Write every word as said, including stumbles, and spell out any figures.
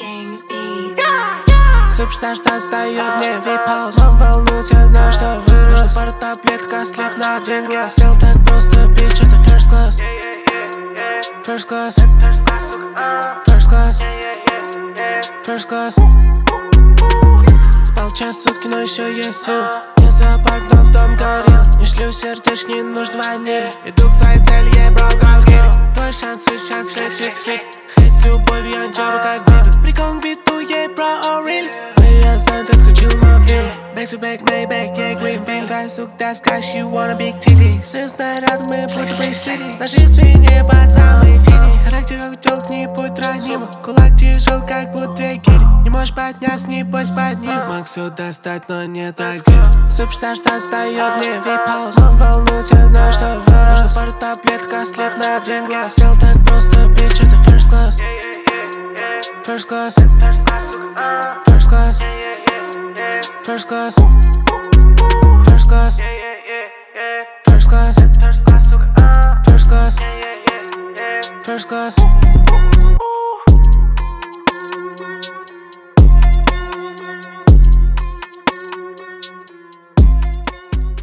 Gang Beats. Суперстар встает, не випаус. Он волнует, я знаю, что вырос. Пара таблетка, слеп на один глаз. Сел так просто, бич, это first class. First class. First class. First class. Спал час сутки, но еще есть сил. Не зоопарк, но в дом горел. Не шлю сердечки, нужен ваниль. Иду к своей цели, я бро, как гири. Твой шанс, свой шанс, слетит хит. Хейт с любовью, анджаба, как биби. Прикол к биту, ей бро, oh really. Я сам так скучил, мобил. Back to back, Maybach, yeah, green bean. Твоя сука, доска, she wanna big titty. Серьезно рядом, мы будто Bridge City. Наши свиньи под самой фини. Характер утёк, не будь ранимым. Кулак тяжел, как будто две гири. Не можешь подняться, не бойся под ним. Мог все достать, но не так бил. Суперстар встает, не випаус. Он волнует, я знаю, что вырос. Пару таблетка, слеп на один глаз. Сел так просто, бич, это first class. First class. First class. First class. First class. First class. First class. First class.